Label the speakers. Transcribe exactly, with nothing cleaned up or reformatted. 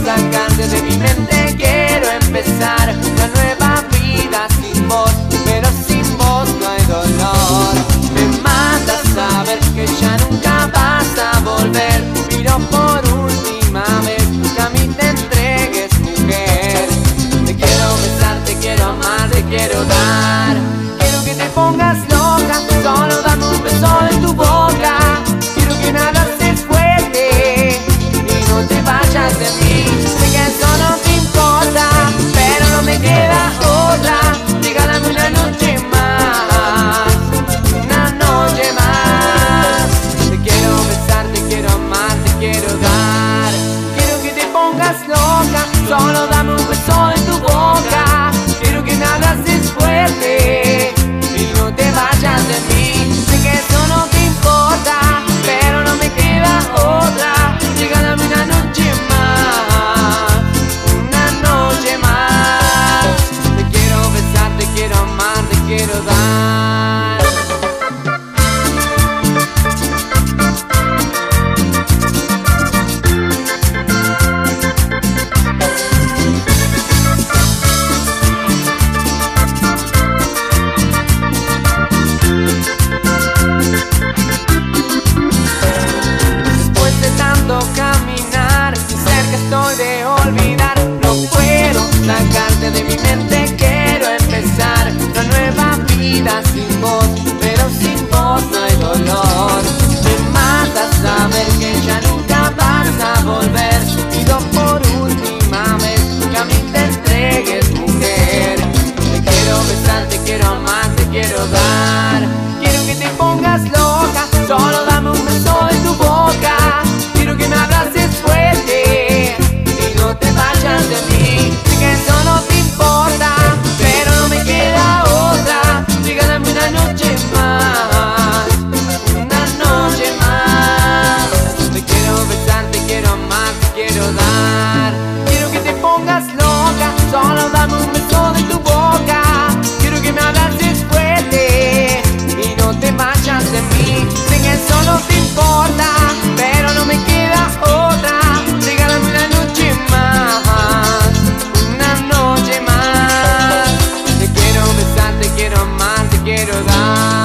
Speaker 1: sacarte de mi mente, quiero empezar una nueva vida sin vos, pero sin vos no hay dolor. Me mata saber que ya nunca vas a volver, pero por última vez a mí te entregues, mujer. Te quiero besar, te quiero amar, te quiero dar. Quiero que te pongas loca, solo dame un beso de tu boca. Quiero que nada se fuerte y no te vayas de mí. Sé que eso no te importa, pero no me queda otra. Regálame una noche más, una noche más. Te quiero besar, te quiero amar, te quiero dar. Quiero que te pongas loca, solo dame un beso de tu boca. Quiero que nada se fuerte y no te vayas de mí. Sé que eso no te importa, pero no me queda otra. Regálame una noche más, una noche más. Te quiero besar, te quiero amar, te quiero dar. Después de tanto caminar, cerca estoy de olvidar. No puedo sacarte de mi mente, quiero empezar una nueva vida sin vos, pero sin vos no hay dolor. Me mata saber que ya nunca vas a volver. Pido por última vez que a mí te entregues, mujer. Te quiero besar, te quiero amar, te quiero dar. Quiero que te pongas loca, solo dame un beso de tu boca. Quiero que me abraces fuerte y no te vayas de mí. Sé que eso no te importa, pero no me queda otra. Regálame una noche más, una noche más. Te quiero besar, te quiero amar, te quiero dar. Quiero que te pongas loca, solo dame un beso de tu boca. Quiero que me abraces fuerte y no te vayas de mí. Sé que eso no te importa, pero no me queda otra. Regálame una noche más, una noche más. Te quiero besar, te quiero amar, te quiero dar.